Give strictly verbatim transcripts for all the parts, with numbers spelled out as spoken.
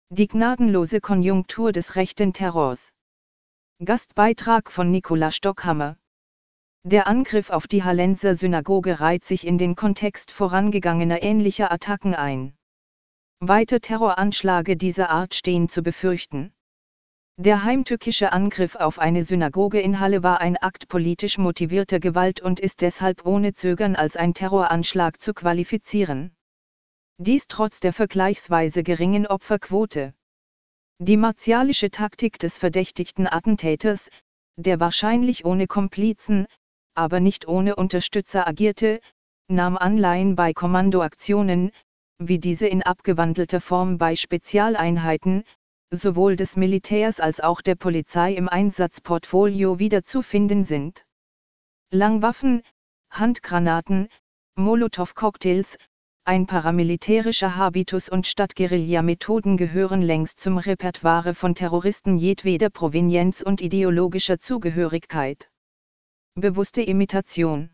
Die gnadenlose Konjunktur des rechten Terrors. Gastbeitrag von Nicola Stockhammer. Der Angriff auf die Hallenser Synagoge reiht sich in den Kontext vorangegangener ähnlicher Attacken ein. Weiter Terroranschläge dieser Art stehen zu befürchten. Der heimtückische Angriff auf eine Synagoge in Halle war ein Akt politisch motivierter Gewalt und ist deshalb ohne Zögern als ein Terroranschlag zu qualifizieren. Dies trotz der vergleichsweise geringen Opferquote. Die martialische Taktik des verdächtigten Attentäters, der wahrscheinlich ohne Komplizen, aber nicht ohne Unterstützer agierte, nahm Anleihen bei Kommandoaktionen, wie diese in abgewandelter Form bei Spezialeinheiten, sowohl des Militärs als auch der Polizei im Einsatzportfolio wiederzufinden sind. Langwaffen, Handgranaten, Molotow-Cocktails, ein paramilitärischer Habitus und Stadtguerilla-Methoden gehören längst zum Repertoire von Terroristen jedweder Provenienz und ideologischer Zugehörigkeit. Bewusste Imitation.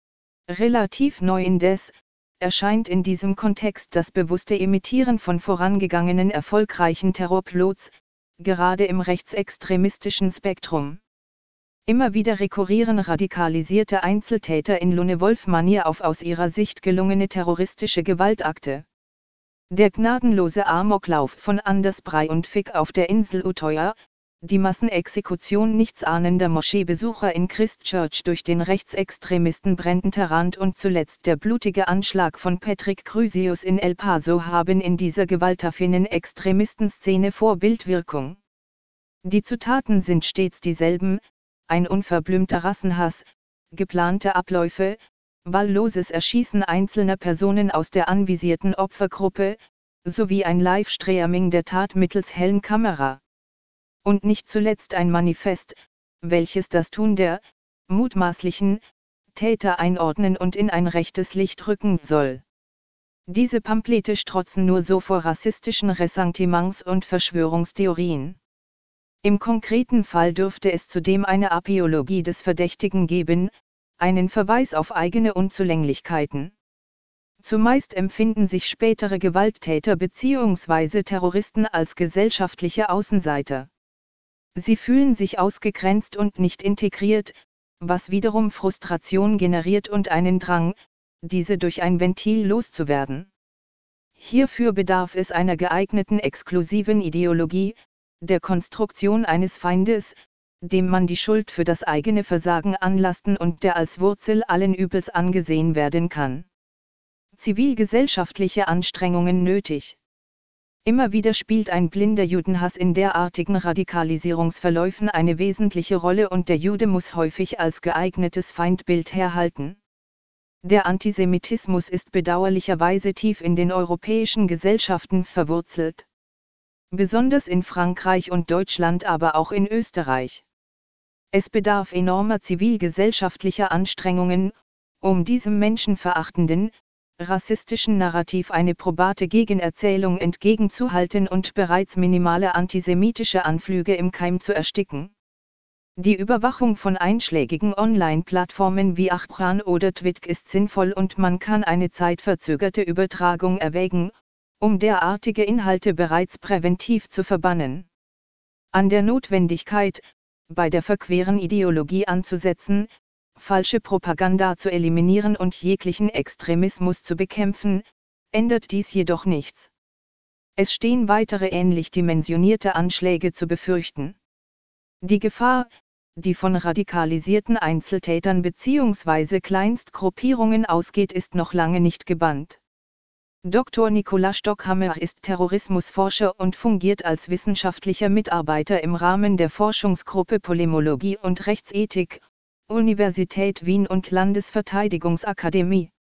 Relativ neu indes, erscheint in diesem Kontext das bewusste Imitieren von vorangegangenen erfolgreichen Terrorplots, gerade im rechtsextremistischen Spektrum. Immer wieder rekurrieren radikalisierte Einzeltäter in Lone-Wolf-Manier auf aus ihrer Sicht gelungene terroristische Gewaltakte. Der gnadenlose Amoklauf von Anders Breivik auf der Insel Utøya, die Massenexekution nichtsahnender Moscheebesucher in Christchurch durch den Rechtsextremisten Brendan Tarrant und zuletzt der blutige Anschlag von Patrick Crusius in El Paso haben in dieser gewaltaffinen Extremistenszene Vorbildwirkung. Die Zutaten sind stets dieselben: ein unverblümter Rassenhass, geplante Abläufe, wahlloses Erschießen einzelner Personen aus der anvisierten Opfergruppe, sowie ein Livestreaming der Tat mittels hellen Kamera. Und nicht zuletzt ein Manifest, welches das Tun der mutmaßlichen Täter einordnen und in ein rechtes Licht rücken soll. Diese Pamphlete strotzen nur so vor rassistischen Ressentiments und Verschwörungstheorien. Im konkreten Fall dürfte es zudem eine Apologie des Verdächtigen geben, einen Verweis auf eigene Unzulänglichkeiten. Zumeist empfinden sich spätere Gewalttäter bzw. Terroristen als gesellschaftliche Außenseiter. Sie fühlen sich ausgegrenzt und nicht integriert, was wiederum Frustration generiert und einen Drang, diese durch ein Ventil loszuwerden. Hierfür bedarf es einer geeigneten exklusiven Ideologie, der Konstruktion eines Feindes, dem man die Schuld für das eigene Versagen anlasten und der als Wurzel allen Übels angesehen werden kann. Zivilgesellschaftliche Anstrengungen nötig. Immer wieder spielt ein blinder Judenhass in derartigen Radikalisierungsverläufen eine wesentliche Rolle und der Jude muss häufig als geeignetes Feindbild herhalten. Der Antisemitismus ist bedauerlicherweise tief in den europäischen Gesellschaften verwurzelt. Besonders in Frankreich und Deutschland, aber auch in Österreich. Es bedarf enormer zivilgesellschaftlicher Anstrengungen, um diesem menschenverachtenden, rassistischen Narrativ eine probate Gegenerzählung entgegenzuhalten und bereits minimale antisemitische Anflüge im Keim zu ersticken. Die Überwachung von einschlägigen Online-Plattformen wie Achchan oder Twitch ist sinnvoll und man kann eine zeitverzögerte Übertragung erwägen, um derartige Inhalte bereits präventiv zu verbannen. An der Notwendigkeit, bei der verqueren Ideologie anzusetzen, falsche Propaganda zu eliminieren und jeglichen Extremismus zu bekämpfen, ändert dies jedoch nichts. Es stehen weitere ähnlich dimensionierte Anschläge zu befürchten. Die Gefahr, die von radikalisierten Einzeltätern bzw. Kleinstgruppierungen ausgeht, ist noch lange nicht gebannt. Doktor Nicola Stockhammer ist Terrorismusforscher und fungiert als wissenschaftlicher Mitarbeiter im Rahmen der Forschungsgruppe Polemologie und Rechtsethik, Universität Wien und Landesverteidigungsakademie.